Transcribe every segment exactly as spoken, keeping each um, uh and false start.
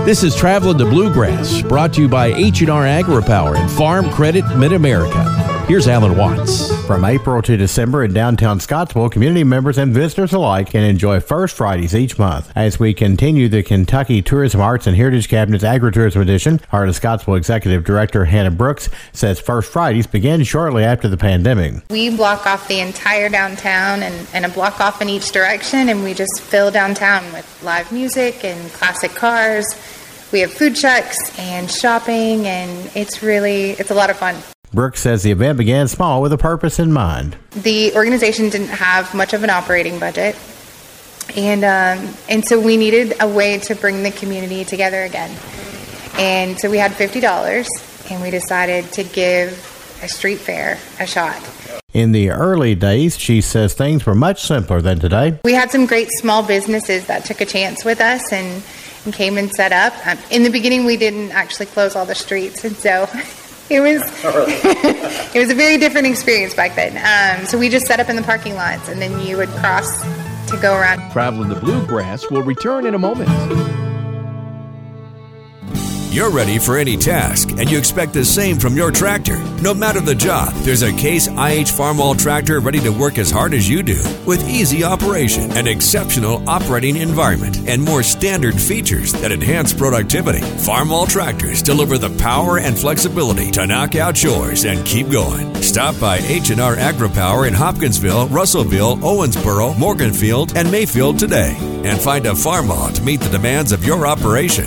This is Traveling the Bluegrass, brought to you by H and R AgriPower and Farm Credit Mid-America. Here's Alan Watts. From April to December in downtown Scottsville, community members and visitors alike can enjoy First Fridays each month. As we continue the Kentucky Tourism Arts and Heritage Cabinet's Agritourism Edition, Heart of Scottsville Executive Director Hannah Brooks says First Fridays began shortly after the pandemic. We block off the entire downtown and, and a block off in each direction, and we just fill downtown with live music and classic cars. We have food trucks and shopping, and it's really, it's a lot of fun. Brooks says the event began small with a purpose in mind. The organization didn't have much of an operating budget, and um, and so we needed a way to bring the community together again. And so we had fifty dollars, and we decided to give a street fair a shot. In the early days, she says things were much simpler than today. We had some great small businesses that took a chance with us and, and came and set up. Um, in the beginning, we didn't actually close all the streets, and so it was it was a very different experience back then. Um, so we just set up in the parking lots, and then you would cross to go around. Traveling the Bluegrass will return in a moment. You're ready for any task, and you expect the same from your tractor. No matter the job, there's a Case I H Farmall tractor ready to work as hard as you do, with easy operation, an exceptional operating environment, and more standard features that enhance productivity. Farmall tractors deliver the power and flexibility to knock out chores and keep going. Stop by H and R AgriPower in Hopkinsville, Russellville, Owensboro, Morganfield, and Mayfield today, and find a Farmall to meet the demands of your operation.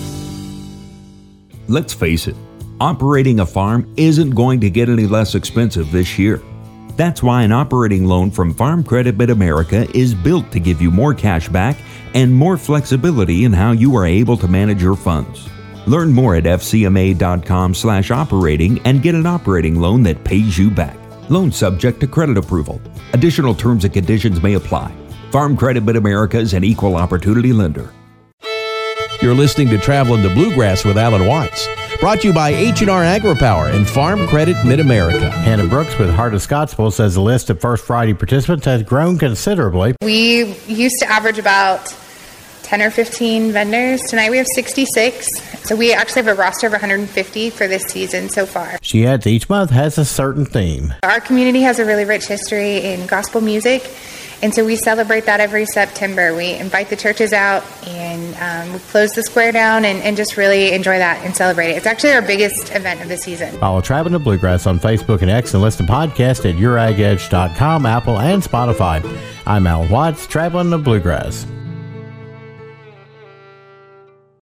Let's face it, operating a farm isn't going to get any less expensive this year. That's why an operating loan from Farm Credit Mid-America is built to give you more cash back and more flexibility in how you are able to manage your funds. Learn more at fcma.com slash operating and get an operating loan that pays you back. Loan subject to credit approval. Additional terms and conditions may apply. Farm Credit Mid-America is an equal opportunity lender. You're listening to Traveling the Bluegrass with Alan Watts, brought to you by H and R AgriPower and Farm Credit Mid-America. Hannah Brooks with Heart of Scottsville says the list of First Friday participants has grown considerably. We used to average about ten or fifteen vendors. Tonight we have sixty-six. So we actually have a roster of one hundred fifty for this season so far. She adds each month has a certain theme. Our community has a really rich history in gospel music, and so we celebrate that every September. We invite the churches out, and um, we close the square down and, and just really enjoy that and celebrate it. It's actually our biggest event of the season. Follow Traveling the Bluegrass on Facebook and X, and listen to podcasts at your ag edge dot com, Apple, and Spotify. I'm Alan Watts, Traveling the Bluegrass.